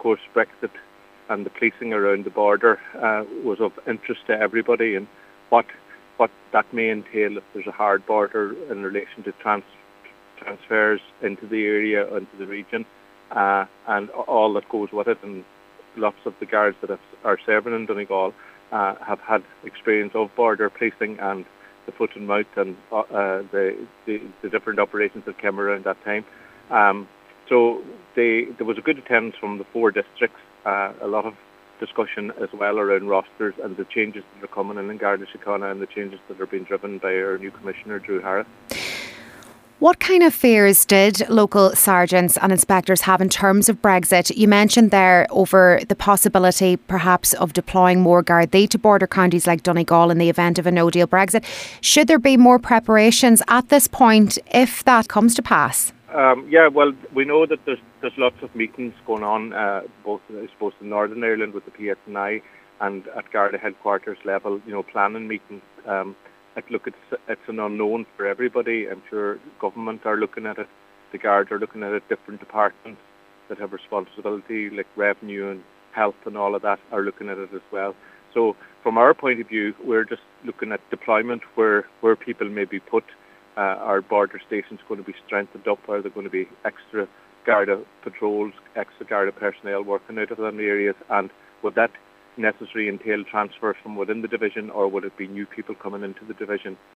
course, Brexit and the policing around the border was of interest to everybody, and what that may entail if there's a hard border in relation to transfers into the area, into the region, and all that goes with it. And lots of the guards that are serving in Donegal have had experience of border policing and the foot and mouth and the different operations that came around that time. So there was a good attendance from the 4 districts, a lot of discussion as well around rosters and the changes that are coming in Garda Síochána and the changes that are being driven by our new Commissioner, Drew Harris. What kind of fears did local sergeants and inspectors have in terms of Brexit? You mentioned there over the possibility perhaps of deploying more Gardaí to border counties like Donegal in the event of a no-deal Brexit. Should there be more preparations at this point if that comes to pass? Well, we know that there's lots of meetings going on, both I suppose in Northern Ireland with the PSNI and at Garda headquarters level, planning meetings. Look, it's an unknown for everybody. I'm sure government are looking at it, the Guards are looking at it, different departments that have responsibility like revenue and health and all of that are looking at it as well. So from our point of view, we're just looking at deployment where people may be put. Our border stations going to be strengthened up? Are there going to be extra Garda patrols, extra Garda personnel working out of them areas? And would that necessarily entail transfers from within the division, or would it be new people coming into the division?